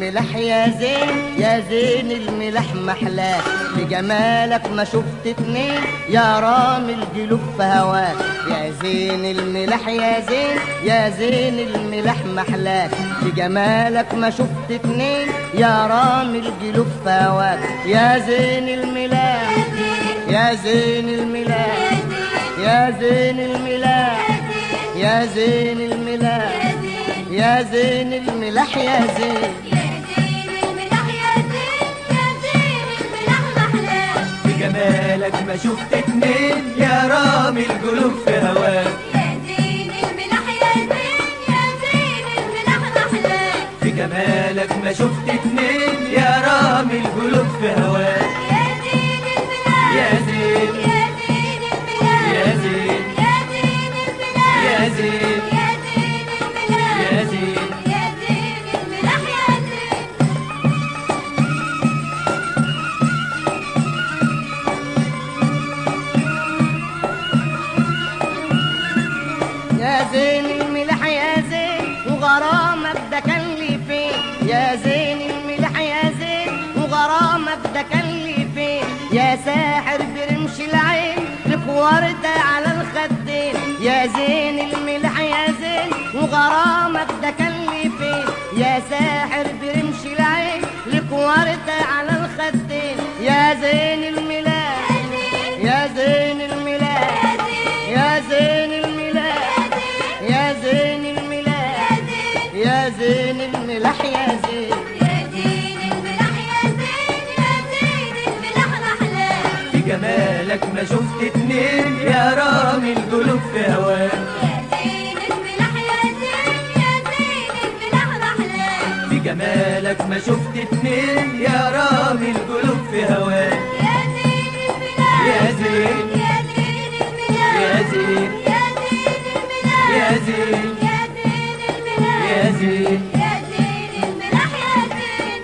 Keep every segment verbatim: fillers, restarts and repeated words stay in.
الملح يا زين يا زين الملح محلاك، لجمالك ما شفت اتنين يا رامي القلوب في هواك. يا زين الملح يا زين يا زين الملح محلاك، لجمالك ما شفت اتنين يا رامي القلوب في هواك. يا زين الملح يا زين الملح يا زين الملح يا زين الملح يا زين الملح يا زين بجمالك ما شفت اتنين يا رامي القلوب في هواك. يا زين الملح يا زين يا زين الملح محلاك، بجمالك ما شفت اتنين يا رامي القلوب في هواك. يا زين الملح يا زين يا زين الملح يا زين يا زين الملح يا زين يا زين الملح يا زين يا زين الملح يا زين. يا زين الملح يا زين وغرامك ده كان لي فين. يا زين الملح يا زين وغرامك ده كان لي فين. يا ساحر برمش العين لك وردة على الخدين. يا زين الملح يا زين وغرامك ده كان لي فين. يا ساحر برمش العين لك وردة على الخدين. يا زين الملح يا زين الملح يا زين الملح يا زين الملح يا زين الملح يا زين يا زين الملح يا زين يا زين الملح محلاك، بجمالك ما شفت اتنين يا رامي القلوب في هواك. يا زين الملح يا زين يا زين الملح محلاك، بجمالك ما شفت اتنين يا رامي القلوب في هواك. يا زين الملح يا زين يا زين الملح يا زين يا زين الملح يا زين يا زين الملح يا زين يا زين الملح يا زين.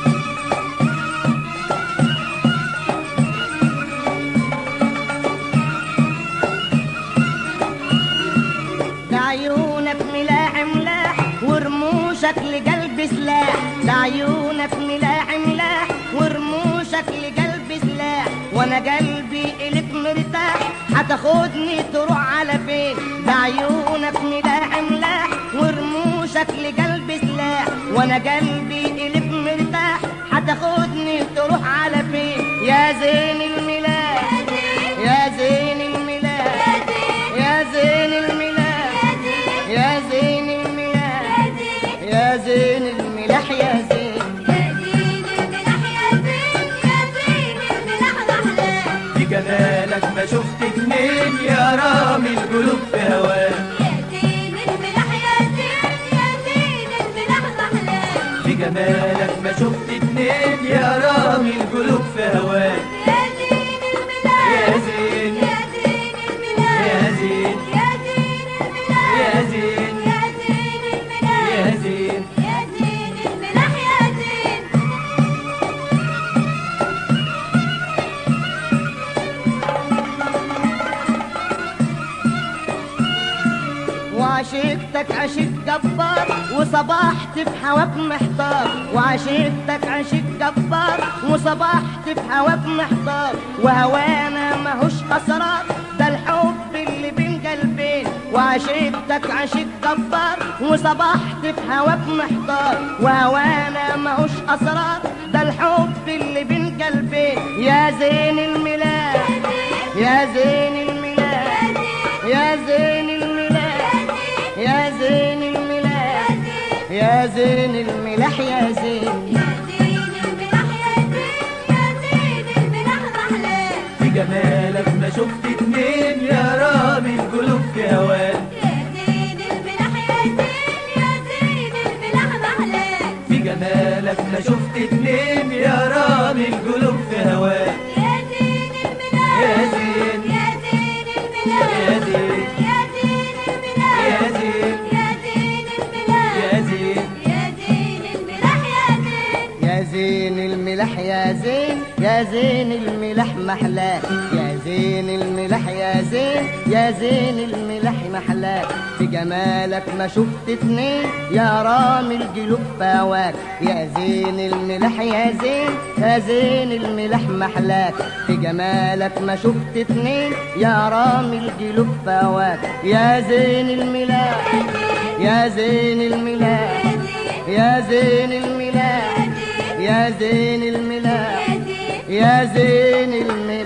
ده عيونك ملاح ملاح ورموشك لقلب سلاح. ده عيونك ملاح ملاح ورموشك لقلب سلاح. وانا قلبي الك مرتاح هتاخدني تروح على فين. ده عيونك ملاح ملاح ورموشك لقلب سلاح. وانا قلبي الك مرتاح هتاخدني تروح على فين. يا زين الملاح يا زين الملاح يا زين الملاح يا زين الملاح يا زين الملاح يا زين يا زين الملح يا زين يا زين الملح محلاك، بجمالك ما شفت اتنين يا رامي القلوب في هواك. يا زين الملح يا زين يا زين الملح محلاك، بجمالك ما شفت اتنين يا رامي القلوب في هواك. يا زين الملح يا زين يا زين الملح يا زين يا زين الملح يا زين يا زين الملح يا زين يا زين الملح يا زين. وعشقتك عشق جبار وصبحت في هواك محتار. وعشقتك عشق جبار وصبحت في هواك محتار. وهوانا ماهوش اسرار ده الحب اللي بين قلبين. وعشقتك عشق جبار وصبحت في هواك محتار. وهوانا ماهوش اسرار ده الحب اللي بين قلبين. يا زين الملاح يا زين الملاح يا زين الملاح يا زين الملاح يا زين الملاح يا زين يا زين الملح يا زين يا زين الملح محلاك، بجمالك ما شفت اتنين يا رامي القلوب في هواك. يا زين الملح يا زين يا زين الملح محلاك، بجمالك ما شفت اتنين يا رامي القلوب في هواك. يا زين الملح يا زين يا زين الملح يا زين يا زين الملح يا زين يا زين الملح يا زين يا زين الملح يا زين. يا زين الملح يا زين يا زين الملح محلاك. يا زين الملح يا زين يا زين الملح محلاك في جمالك ما شفت اتنين يا رامي القلوب فواك يا زين الملح يا زين يا زين الملح محلاك في جمالك ما شفت اتنين يا رامي القلوب فواك يا زين الملح يا زين الملح يا زين الملح يا زين الملح يا زين الملح